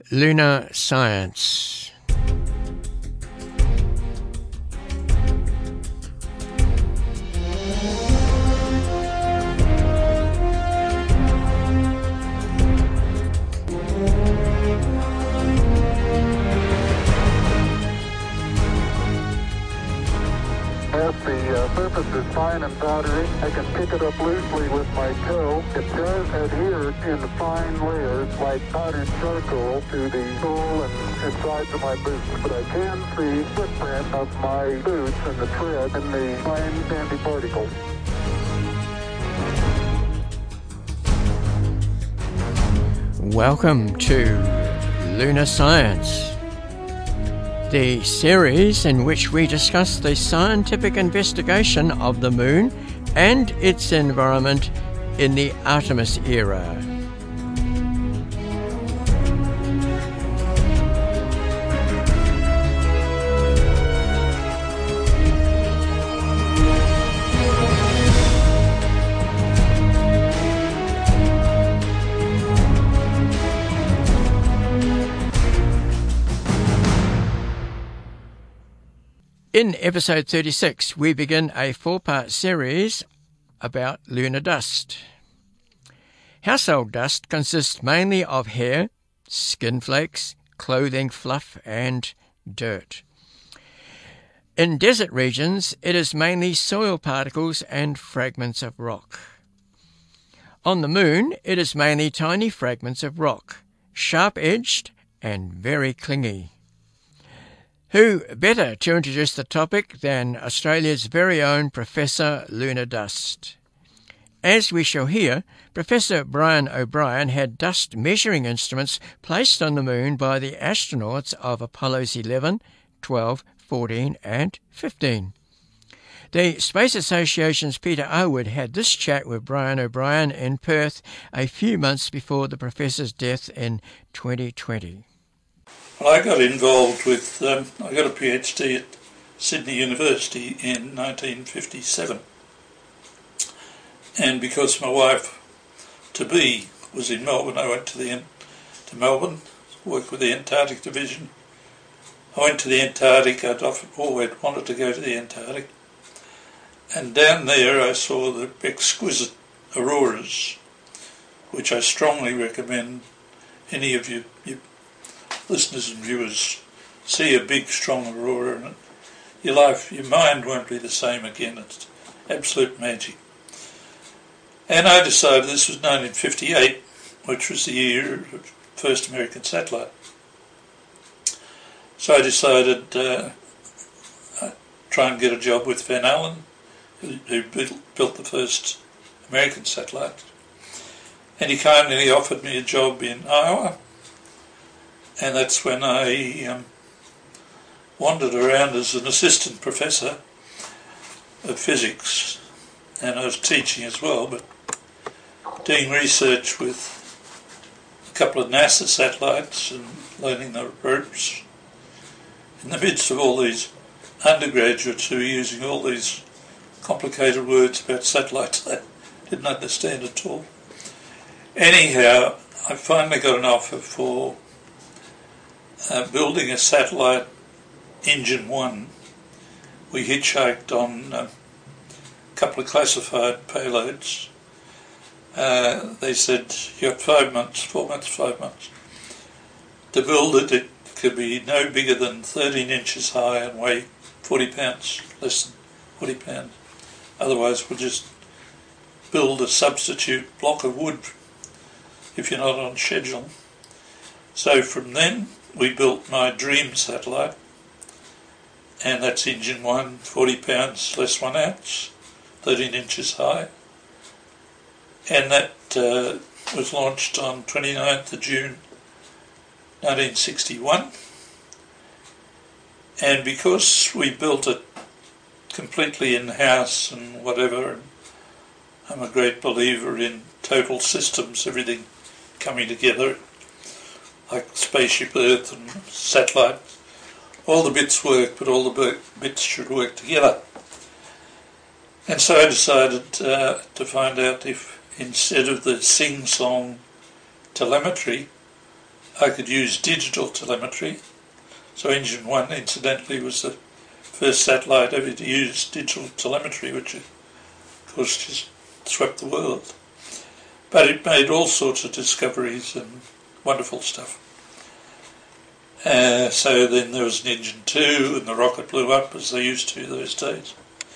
Lunar Science. The surface is fine and powdery. I can pick it up loosely with my toe. It does adhere in fine layers like powdered charcoal to the sole and insides of my boots, but I can see footprint of my boots and the tread in the fine sandy particles. Welcome to Lunar Science, the series in which we discuss the scientific investigation of the Moon and its environment in the Artemis era. In episode 36, we begin a four-part series about lunar dust. Household dust consists mainly of hair, skin flakes, clothing fluff, and dirt. In desert regions, it is mainly soil particles and fragments of rock. On the Moon, it is mainly tiny fragments of rock, sharp-edged and very clingy. Who better to introduce the topic than Australia's very own Professor Lunar Dust? As we shall hear, Professor Brian O'Brien had dust measuring instruments placed on the Moon by the astronauts of Apollos 11, 12, 14 and 15. The Space Association's Peter Arwood had this chat with Brian O'Brien in Perth a few months before the professor's death in 2020. Well, I got involved with, I got a PhD at Sydney University in 1957. And because my wife-to-be was in Melbourne, I went to Melbourne, worked with the Antarctic Division. I went to the Antarctic. I'd always wanted to go to the Antarctic. And down there I saw the exquisite auroras, which I strongly recommend any of you listeners and viewers see a big, strong aurora, and your mind won't be the same again. It's absolute magic. And I decided, this was 1958, which was the year of the first American satellite. So I decided I'd try and get a job with Van Allen, who built the first American satellite. And he kindly offered me a job in Iowa. And that's when I wandered around as an assistant professor of physics, and I was teaching as well, but doing research with a couple of NASA satellites and learning the ropes in the midst of all these undergraduates who were using all these complicated words about satellites I didn't understand at all. Anyhow, I finally got an offer for building a satellite engine one. We hitchhiked on a couple of classified payloads. They said, you got 4 months to build it. It could be no bigger than 13 inches high and weigh 40 pounds, less than 40 pounds. Otherwise we'll just build a substitute block of wood if you're not on schedule. So from then we built my dream satellite, and that's engine 1, 40 pounds less 1 ounce, 13 inches high, and that was launched on 29th of June 1961. And because we built it completely in-house and whatever, I'm a great believer in total systems, everything coming together, like Spaceship Earth and satellite. All the bits work, but all the bits should work together. And so I decided to find out if, instead of the sing-song telemetry, I could use digital telemetry. So Engine 1, incidentally, was the first satellite ever to use digital telemetry, which, of course, just swept the world. But it made all sorts of discoveries and wonderful stuff. So then there was an Engine 2, and the rocket blew up, as they used to those days.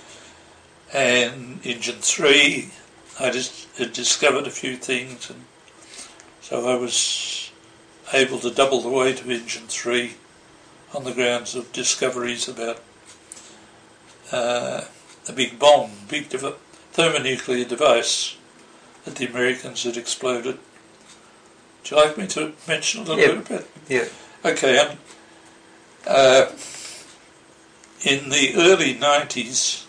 And Engine 3, I just had discovered a few things, and so I was able to double the weight of Engine 3 on the grounds of discoveries about a big bomb, big thermonuclear device that the Americans had exploded. Would you like me to mention a little bit about it? Yeah. Okay. In the early 90s,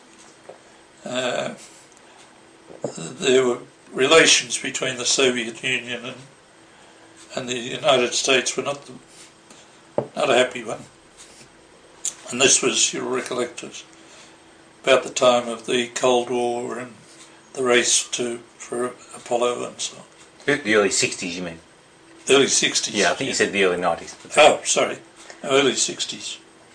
there were relations between the Soviet Union and the United States were not a happy one. And this was, you'll recollect, about the time of the Cold War and the race for Apollo and so on. The early 60s, you mean? Early 60s. Yeah, I think you said the early 90s. Oh, sorry. Early 60s.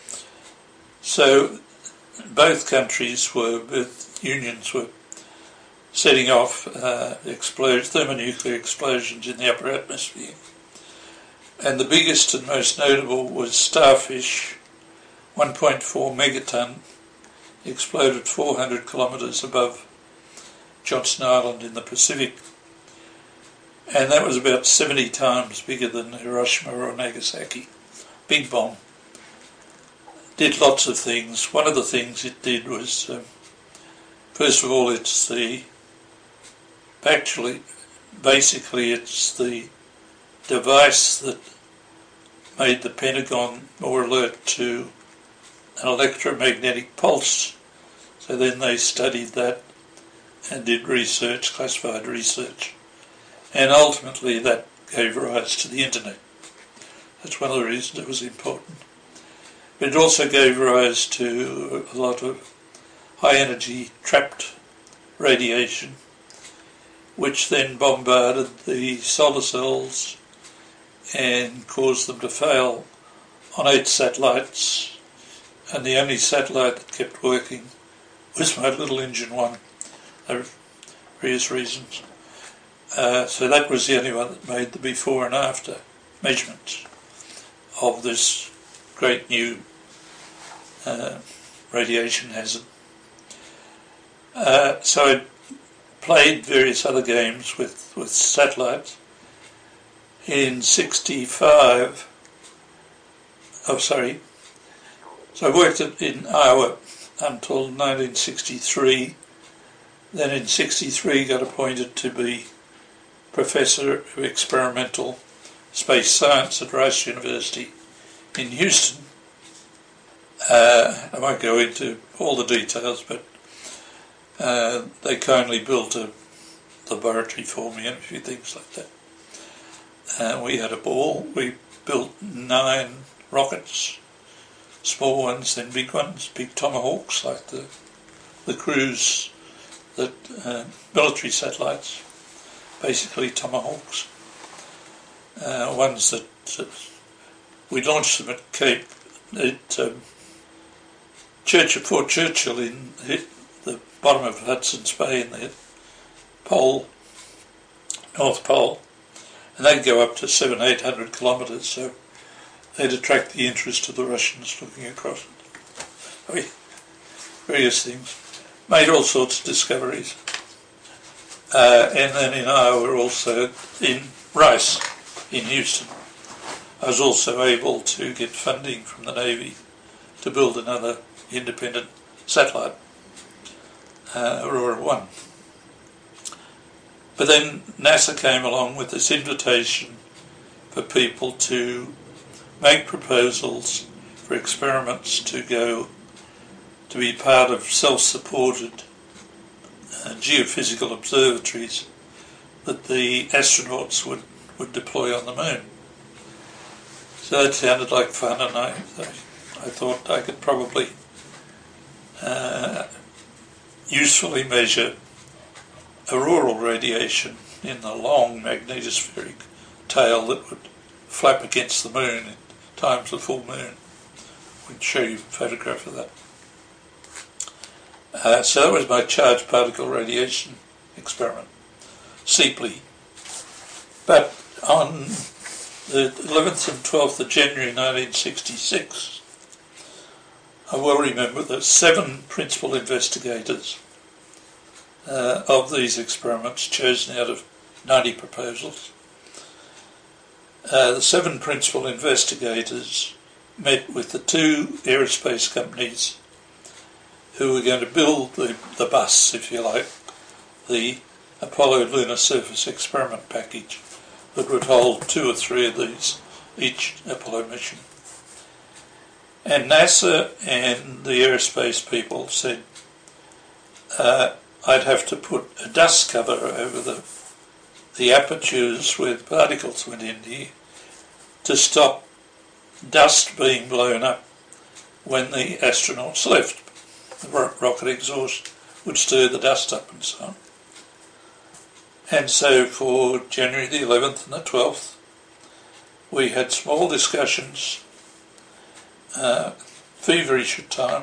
So both unions were setting off thermonuclear explosions in the upper atmosphere. And the biggest and most notable was Starfish, 1.4 megaton, exploded 400 kilometres above Johnston Island in the Pacific. And that was about 70 times bigger than Hiroshima or Nagasaki. Big bomb. Did lots of things. One of the things it did was, first of all, it's the device that made the Pentagon more alert to an electromagnetic pulse. So then they studied that and did research, classified research. And ultimately that gave rise to the internet. That's one of the reasons it was important. But it also gave rise to a lot of high energy trapped radiation, which then bombarded the solar cells and caused them to fail on 8 satellites. And the only satellite that kept working was my little Engine 1, for various reasons. So that was the only one that made the before and after measurements of this great new radiation hazard. So I played various other games with satellites. In 65, so I worked in Iowa until 1963. Then in 63 got appointed to be Professor of Experimental Space Science at Rice University in Houston. I won't go into all the details, but they kindly built a laboratory for me and a few things like that. We had a ball. We built 9 rockets, small ones, then big ones, big Tomahawks like the cruise, military satellites, basically Tomahawks. Ones that we launched them at Fort Churchill in the bottom of Hudson's Bay in the North Pole, and they'd go up to 700-800 kilometres, so they'd attract the interest of the Russians looking across it. Various things. Made all sorts of discoveries. And then in Iowa, also in Rice, in Houston, I was also able to get funding from the Navy to build another independent satellite, Aurora 1. But then NASA came along with this invitation for people to make proposals for experiments to be part of self-supported geophysical observatories that the astronauts would deploy on the moon. So that sounded like fun, and I thought I could probably usefully measure auroral radiation in the long magnetospheric tail that would flap against the moon in times of full moon. We can show you a photograph of that. So that was my charged particle radiation experiment, SEEPLI. But on the 11th and 12th of January 1966, I well remember that 7 principal investigators of these experiments, chosen out of 90 proposals, the 7 principal investigators met with the 2 aerospace companies who were going to build the bus, if you like, the Apollo Lunar Surface Experiment package that would hold 2 or 3 of these each Apollo mission. And NASA and the aerospace people said I'd have to put a dust cover over the apertures where the particles went in here to stop dust being blown up when the astronauts left. The rocket exhaust would stir the dust up and so on. And so for January the 11th and the 12th, we had small discussions, feverish at time,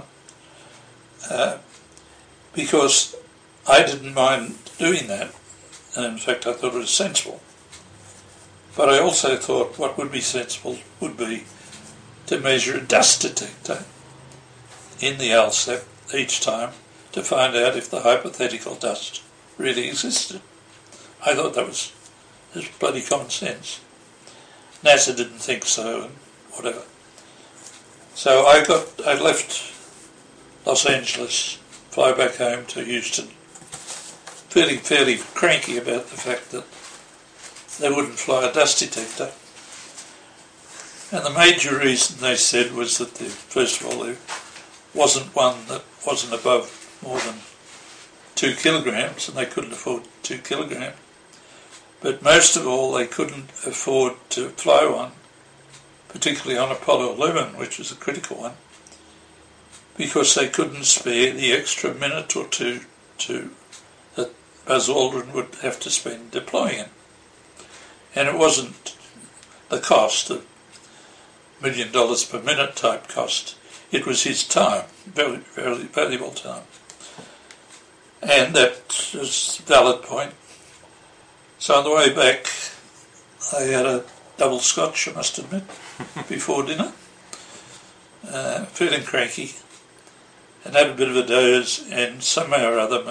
because I didn't mind doing that, and in fact I thought it was sensible. But I also thought what would be sensible would be to measure a dust detector in the LSAP each time to find out if the hypothetical dust really existed. I thought that was bloody common sense. NASA didn't think so, and whatever. So I left Los Angeles, fly back home to Houston, feeling fairly cranky about the fact that they wouldn't fly a dust detector. And the major reason they said was that first of all there wasn't one that wasn't above more than 2 kilograms, and they couldn't afford 2 kilograms. But most of all, they couldn't afford to fly one, particularly on Apollo 11, which was a critical one, because they couldn't spare the extra minute or 2 that Buzz Aldrin would have to spend deploying it. And it wasn't the cost, the $1 million per minute type cost. It was his time, very, very valuable time. And that was a valid point. So on the way back, I had a double scotch, I must admit, before dinner, feeling cranky, and had a bit of a doze, and somehow or other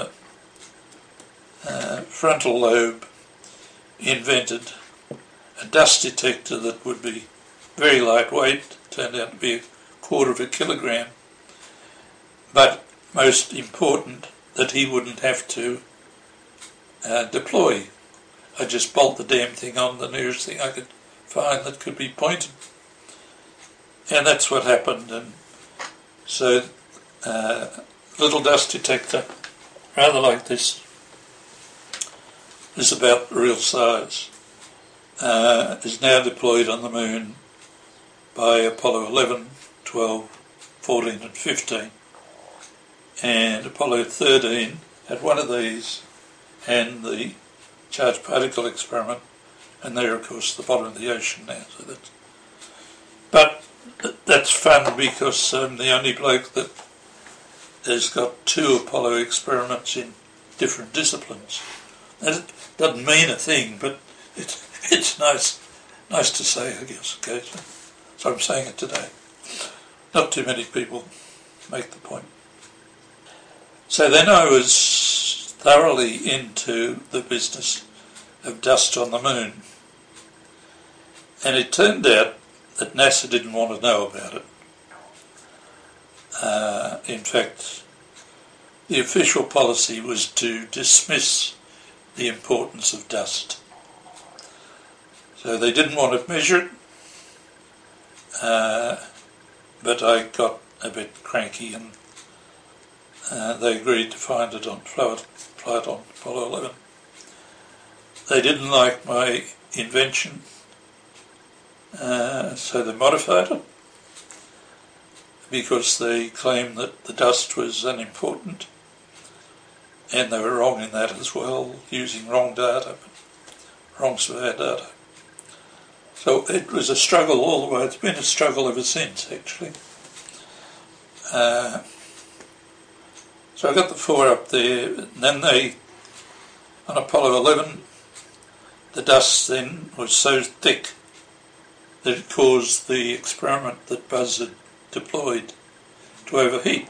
my frontal lobe invented a dust detector that would be very lightweight, turned out to be 1/4 kilogram, but most important, that he wouldn't have to deploy. I just bolt the damn thing on the nearest thing I could find that could be pointed. And that's what happened. And so little dust detector, rather like this, is about the real size, is now deployed on the moon by Apollo 11, 12, 14 and 15. And Apollo 13 had one of these and the charged particle experiment, and they're of course the bottom of the ocean now. So that's fun because I'm the only bloke that has got 2 Apollo experiments in different disciplines. That doesn't mean a thing, but it's nice to say, I guess, occasionally. So I'm saying it today. Not too many people make the point. So then I was thoroughly into the business of dust on the moon. And it turned out that NASA didn't want to know about it. In fact, the official policy was to dismiss the importance of dust. So they didn't want to measure it, but I got a bit cranky and they agreed to fly it on Apollo 11. They didn't like my invention, so they modified it because they claimed that the dust was unimportant, and they were wrong in that as well, using wrong data, wrong survey data. So it was a struggle all the way. It's been a struggle ever since, actually. So I got the 4 up there, and then on Apollo 11, the dust then was so thick that it caused the experiment that Buzz had deployed to overheat.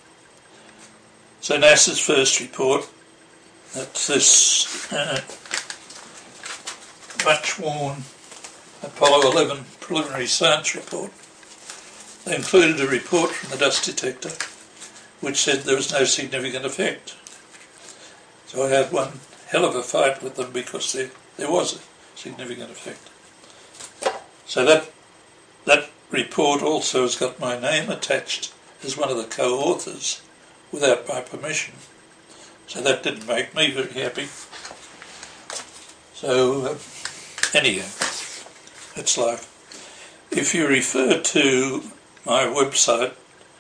So NASA's first report, that's this much worn Apollo 11 preliminary science report. They included a report from the dust detector which said there was no significant effect. So I had one hell of a fight with them because there was a significant effect. So that report also has got my name attached as one of the co-authors without my permission. So that didn't make me very happy. So anyhow, it's life. If you refer to my website,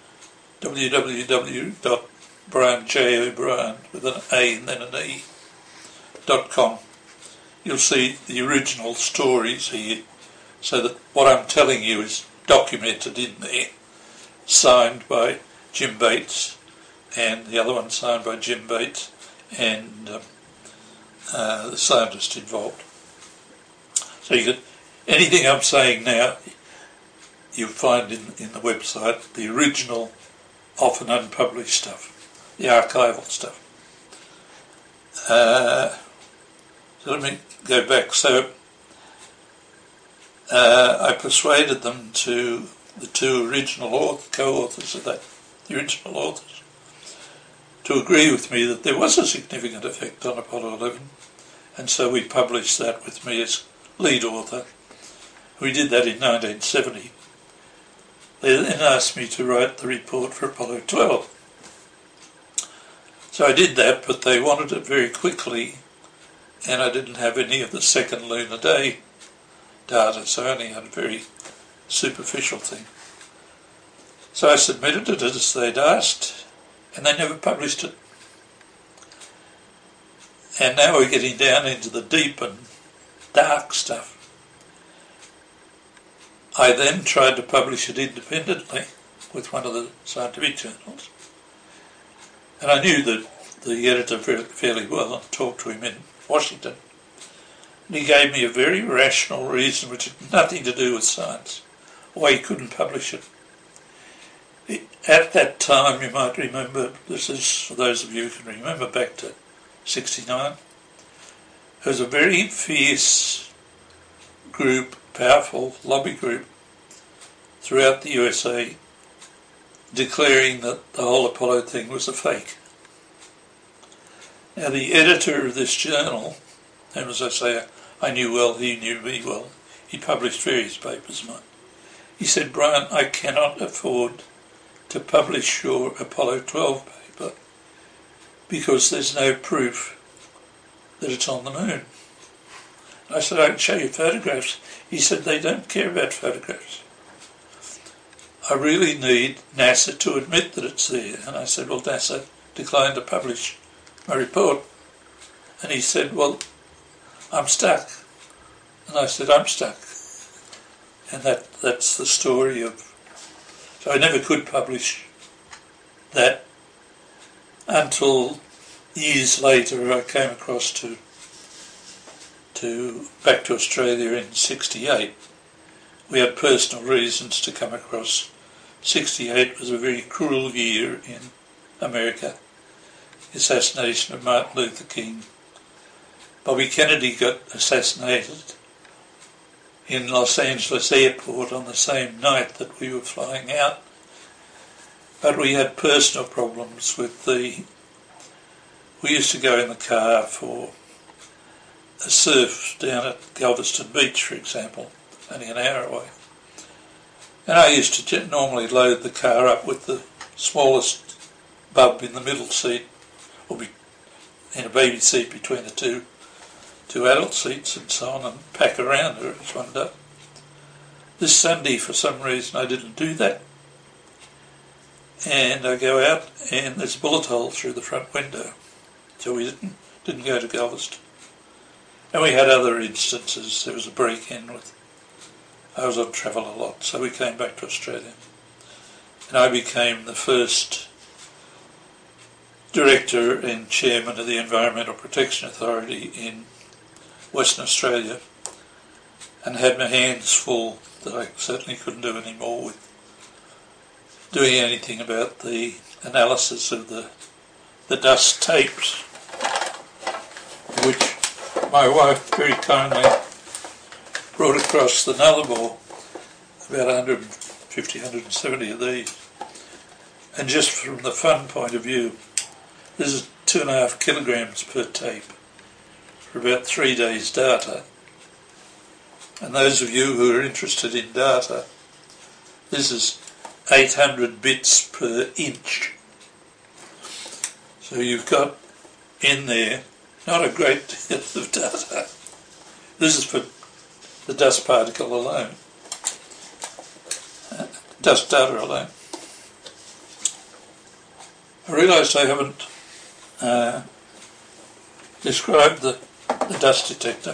www.brianjobrien with an A and then an E.com, you'll see the original stories here, so that what I'm telling you is documented in there, signed by Jim Bates, and the other one signed by Jim Bates and the scientist involved. So you could, anything I'm saying now, you'll find in the website, the original, often unpublished stuff, the archival stuff. So let me go back. So I persuaded them to, the 2 original co-authors of that, the original authors, to agree with me that there was a significant effect on Apollo 11, and so we published that with me as lead author. We did that in 1970. They then asked me to write the report for Apollo 12. So I did that, but they wanted it very quickly, and I didn't have any of the second lunar day data, so I only had a very superficial thing. So I submitted it as they'd asked, and they never published it. And now we're getting down into the deep and dark stuff. I then tried to publish it independently with one of the scientific journals, and I knew the editor fairly well and talked to him in Washington, and he gave me a very rational reason which had nothing to do with science why he couldn't publish it. At that time, you might remember, this is for those of you who can remember back to 69, there was a very fierce group, powerful lobby group throughout the USA declaring that the whole Apollo thing was a fake. Now the editor of this journal, and as I say, I knew well, he knew me well, he published various papers of mine. He said, "Brian, I cannot afford to publish your Apollo 12 paper because there's no proof that it's on the moon." I said, "I can show you photographs." He said, "They don't care about photographs. I really need NASA to admit that it's there." And I said, "Well, NASA declined to publish my report." And he said, "Well, I'm stuck." And I said, "I'm stuck." And that's the story of... So I never could publish that until years later I came across to back to Australia in 68. We had personal reasons to come across. 68 was a very cruel year in America. The assassination of Martin Luther King. Bobby Kennedy got assassinated in Los Angeles airport on the same night that we were flying out. But we had personal problems with we used to go in the car for a surf down at Galveston Beach, for example, only an hour away. And I used to normally load the car up with the smallest bub in the middle seat, or in a baby seat between the two adult seats and so on, and pack around her as one does. This Sunday, for some reason, I didn't do that. And I go out, and there's a bullet hole through the front window. So we didn't go to Galveston. And we had other instances. There was a break-in with I was on travel a lot, so we came back to Australia. And I became the first director and chairman of the Environmental Protection Authority in Western Australia, and had my hands full that I certainly couldn't do any more with doing anything about the analysis of the dust tapes, which my wife very kindly brought across the Nullarbor, about 150, 170 of these. And just from the fun point of view, this is 2.5 kilograms per tape for about 3 days' data. And those of you who are interested in data, this is 800 bits per inch. So you've got in there not a great deal of data. This is for the dust particle alone, dust data alone. I realised I haven't described the dust detector.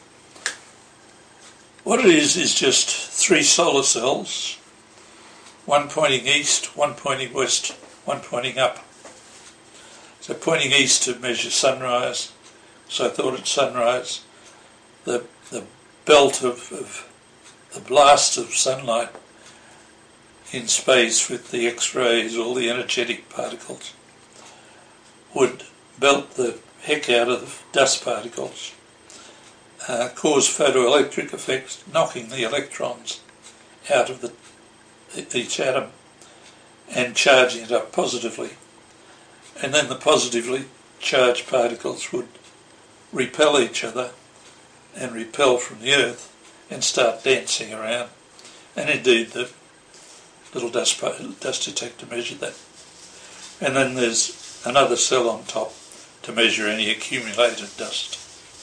What it is just 3 solar cells, one pointing east, one pointing west, one pointing up. So pointing east to measure sunrise, so I thought at sunrise, the belt of the blast of sunlight in space with the X-rays, all the energetic particles, would belt the heck out of the dust particles, cause photoelectric effects, knocking the electrons out of each atom and charging it up positively. And then the positively charged particles would repel each other and repel from the Earth and start dancing around. And indeed the little dust detector measured that. And then there's another cell on top to measure any accumulated dust.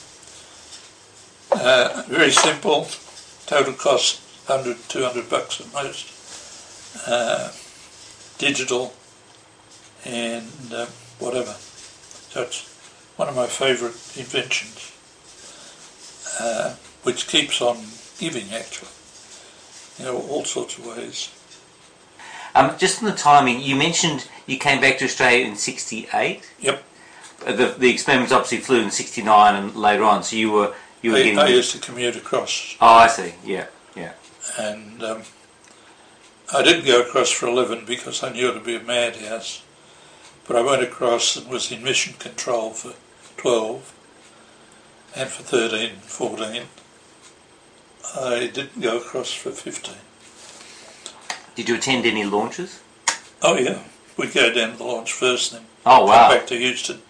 Very simple, total cost $100, $200 at most. Digital and whatever. So it's one of my favourite inventions, which keeps on giving actually, all sorts of ways. Just on the timing, you mentioned you came back to Australia in '68. Yep. The experiments obviously flew in '69 and later on, so you were getting... I used to commute across. Oh, I see. Yeah. And I didn't go across for 11 because I knew it would be a madhouse. But I went across and was in mission control for 12 and for 13 and 14. I didn't go across for 15. Did you attend any launches? Oh yeah, we'd go down to the launch first and then come back to Houston.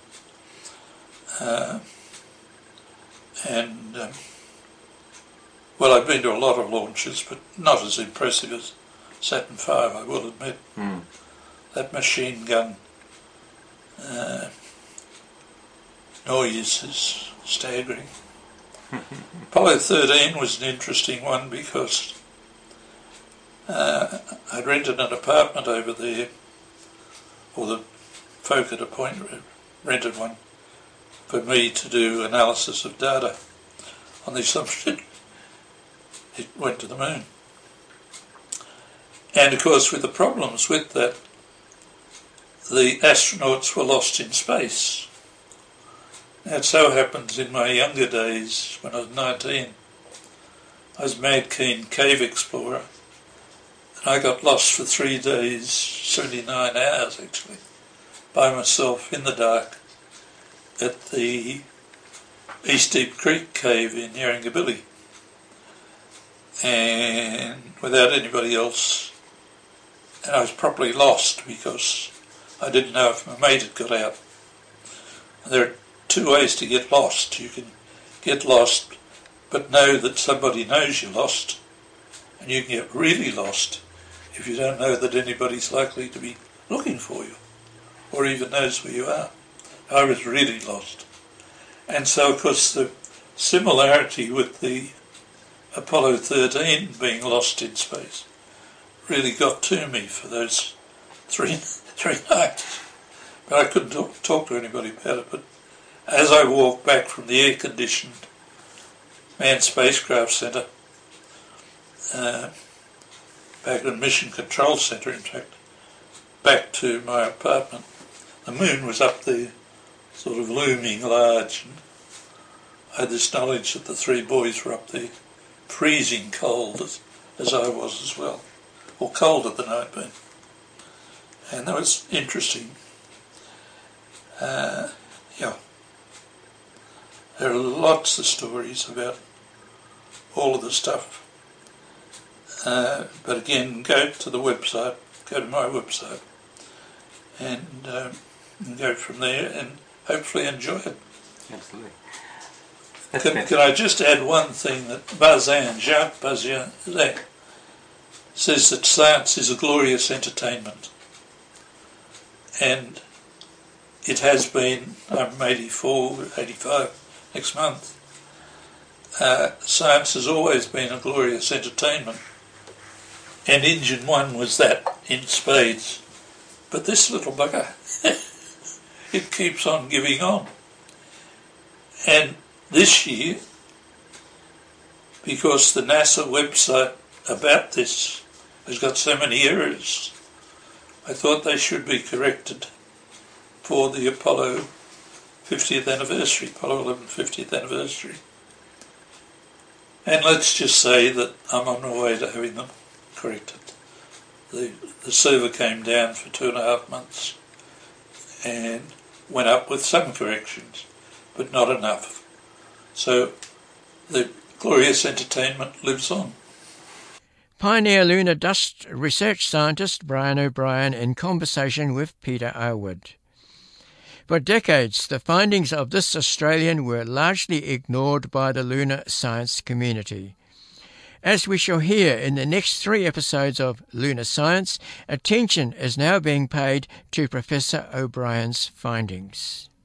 Well, I've been to a lot of launches, but not as impressive as Saturn V, I will admit. That machine gun noise is staggering. Apollo 13 was an interesting one because I'd rented an apartment over there, or the folk at a point rented one for me to do analysis of data on the assumption it went to the moon. And of course with the problems with that, the astronauts were lost in space. Now it so happens in my younger days, when I was 19, I was a mad keen cave explorer, and I got lost for 3 days, 79 hours actually, by myself in the dark at the East Deep Creek cave in Yarrangobilly, and without anybody else. And I was properly lost because I didn't know if my mate had got out. And there are 2 ways to get lost. You can get lost but know that somebody knows you're lost, and you can get really lost if you don't know that anybody's likely to be looking for you or even knows where you are. I was really lost. And so of course the similarity with the Apollo 13 being lost in space really got to me for those three nights. But I couldn't talk to anybody about it. But as I walked back from the air-conditioned Manned Spacecraft Centre, back at the Mission Control Centre, in fact, back to my apartment. The moon was up there, sort of looming large, and I had this knowledge that the three boys were up there, freezing cold, as I was as well, or colder than I'd been. And that was interesting. There are lots of stories about all of the stuff. But again, go to the website, go to my website, and go from there and hopefully enjoy it. Absolutely. Can I just add one thing, that Jacques Bazin says that science is a glorious entertainment. And it has been, I'm 84, 85 next month. Science has always been a glorious entertainment. And Engine 1 was that, in spades. But this little bugger, it keeps on giving on. And this year, because the NASA website about this has got so many errors, I thought they should be corrected for the Apollo 50th anniversary, Apollo 11 50th anniversary. And let's just say that I'm on my way to having them corrected. The server came down for 2.5 months and went up with some corrections, but not enough. So the glorious entertainment lives on. Pioneer lunar dust research scientist Brian O'Brien in conversation with Peter Aylward. For decades, the findings of this Australian were largely ignored by the lunar science community. As we shall hear in the next 3 episodes of Lunar Science, attention is now being paid to Professor O'Brien's findings.